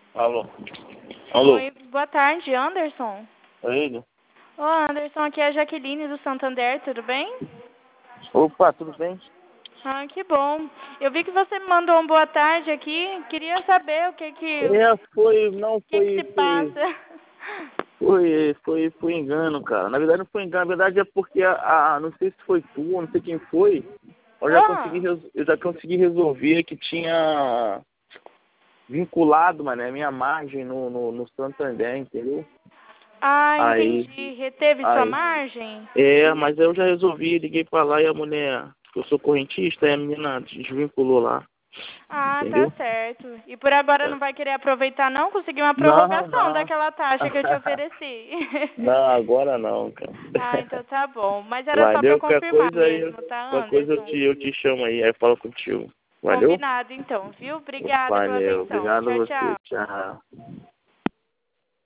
Alô? Alô? Oi, boa tarde, Anderson. É ele? Ô, Anderson, aqui é a Jaqueline do Santander, tudo bem? Opa, tudo bem? Ah, que bom. Eu vi que você me mandou um boa tarde aqui. Queria saber o que Foi se passa. engano, cara. Na verdade não foi engano, na verdade é porque não sei se foi tu, não sei quem foi. Eu já consegui resolver que tinha vinculado, mano, a minha margem no Santander, entendeu? Ah, Aí, entendi. Reteve sua aí. margem? Mas eu já resolvi, liguei pra lá e a mulher, eu sou correntista, e a menina desvinculou lá, Ah, tá entendeu? certo. E por agora não vai querer aproveitar não? Consegui uma Não, prorrogação não. daquela taxa que eu te ofereci. Não, agora não, cara. Ah, então tá bom. Mas era só pra Valeu, confirmar mesmo, tá, qualquer coisa Anderson? eu te chamo aí falo contigo. Valeu? Combinado então, viu? Obrigada pela Valeu, atenção. obrigado a Tchau, você. tchau. Tchau.